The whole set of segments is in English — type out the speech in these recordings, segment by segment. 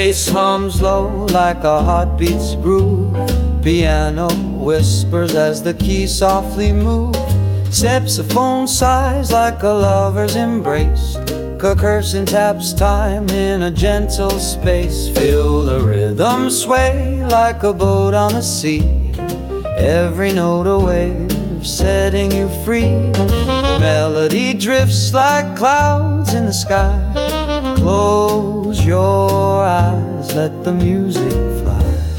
Bass hums low like a heartbeat's groove. Piano whispers as the keys softly move. Saxophone sighs like a lover's embrace. Curtain taps time in a gentle space. Feel the rhythm sway like a boat on the sea. Every note a wave setting you free. Melody drifts like clouds in the sky. Close your eyes, let the music fly.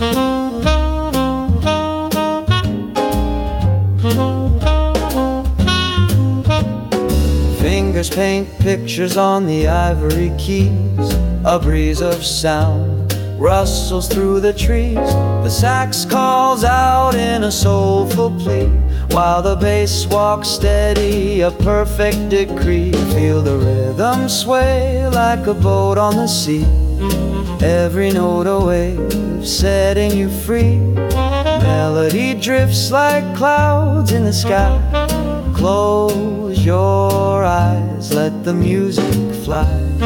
Fingers paint pictures on the ivory keys. A breeze of sound rustles through the trees. The sax calls out in a soulful plea, while the bass walks steady, a perfect decree. Feel the rhythm sway like a boat on the sea. Every note a wave setting you free. Melody drifts like clouds in the sky. Close your eyes, let the music fly.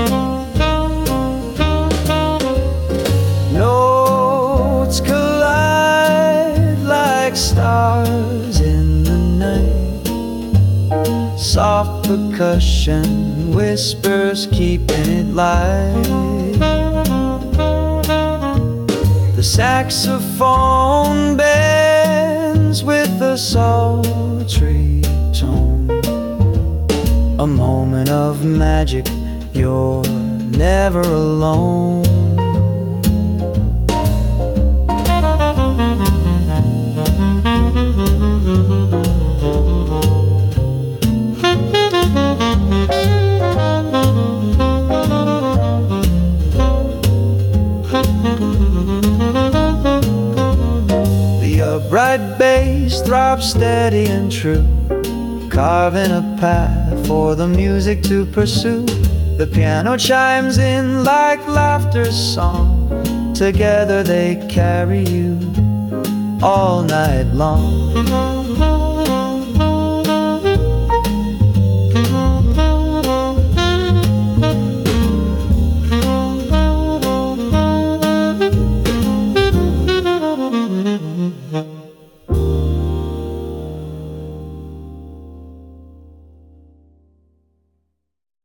Notes collide like stars in the night. Soft percussion whispers keeping it light. The saxophone bends with a sultry tone. A moment of magic, you're never alone. The upright bass throbs steady and true, carving a path for the music to pursue. The piano chimes in like laughter's song. Together they carry you all night long.